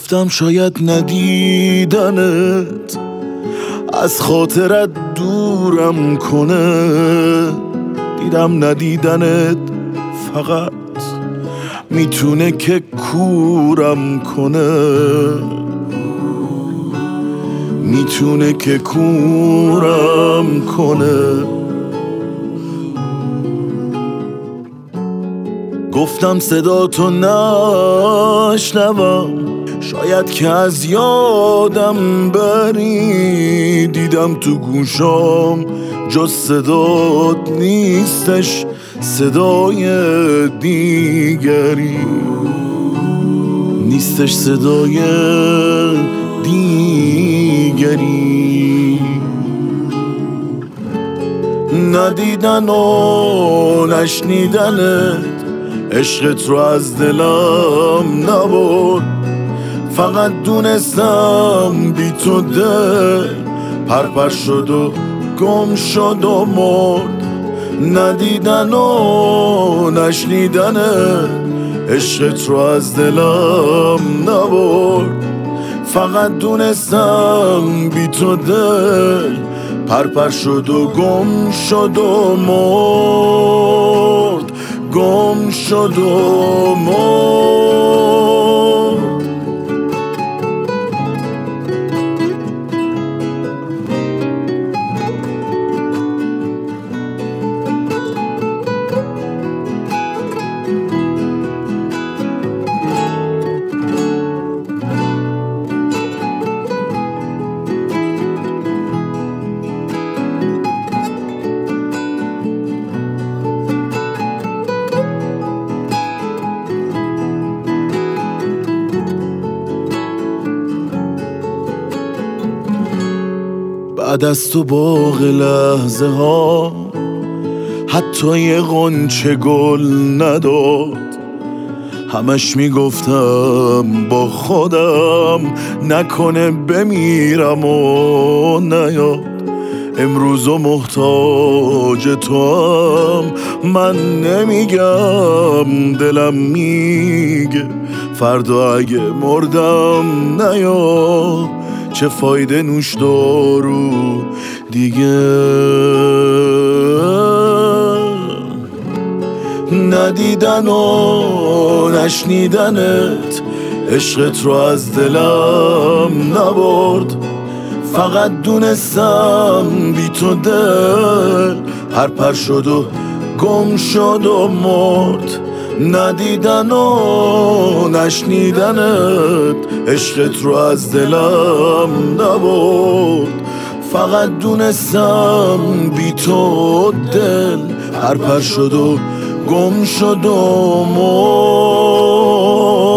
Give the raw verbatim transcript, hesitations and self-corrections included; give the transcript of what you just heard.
گفتم شاید ندیدنت از خاطرت دورم کنه، دیدم ندیدنت فقط میتونه که کورم کنه، میتونه که کورم کنه. گفتم صدا تو نشنوم، شاید که از یادم بری، دیدم تو گوشام جز صدات نیستش صدای دیگری، نیستش صدای دیگری. ندیدن و نشنیدنت عشقت رو از دلم نبرد، فقط دونستم بی تو دل پرپر شد و گم شد و مرد. ندیدن و نشنیدنت عشقت رو از دلم نبرد، فقط دونستم بی تو دل پرپر شد و گم شد و مرد، گم شد و مرد. بعد از تو باغ لحظه ها حتی یه غنچه گل نداد، همش میگفتم با خودم نکنه بمیرم و نیاد. امروز و محتاج تو هم من نمیگم، دلم میگه فردا اگه مردم نیاد. چه فایده نوش دارو دیگه، ندیدن و نشنیدنت عشقت رو از دلم نبرد، فقط دونستم بی تو دل پرپر شد و گم شد و مرد. ندیدن و نشنیدنت عشقت رو از دلم نبرد، فقط دونستم بی تو دل پرپر شد و گم شد و مرد.